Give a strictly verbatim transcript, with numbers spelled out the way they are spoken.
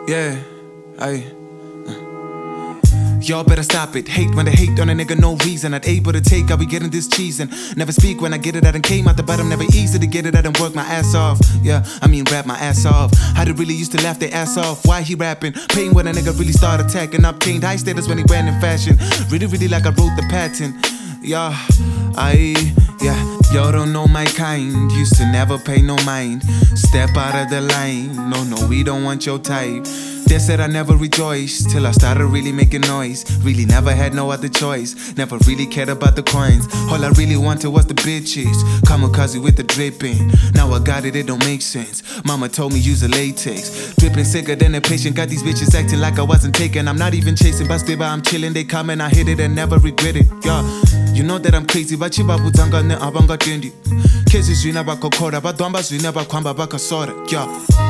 Yeah, I. Y'all better stop it. Hate when they hate on a nigga, no reason. Not able to take, I be getting this cheese and never speak when I get it. I done came out the bottom, never easy to get it. I done work my ass off. Yeah, I mean rap my ass off. How they really used to laugh their ass off. Why he rapping? Pain when a nigga really start attacking. Obtained high status when he ran in fashion. Really, really like I wrote the patent. Yeah, I, yeah. Y'all don't know my kind. Used to never pay no mind. Step out of the line. No, no, we don't want your type. They said I never rejoiced till I started really making noise. Really never had no other choice. Never really cared about the coins. All I really wanted was the bitches. Kamikaze with the dripping. Now I got it, it don't make sense. Mama told me use a latex. Dripping sicker than a patient. Got these bitches acting like I wasn't taken. I'm not even chasing, but still I'm chilling. They come and I hit it and never regret it. Yeah, you know that I'm crazy, but chiba butanga ne abanga tendi. Cases we never kokora, but dombas we never kwamba baka sora. Yeah.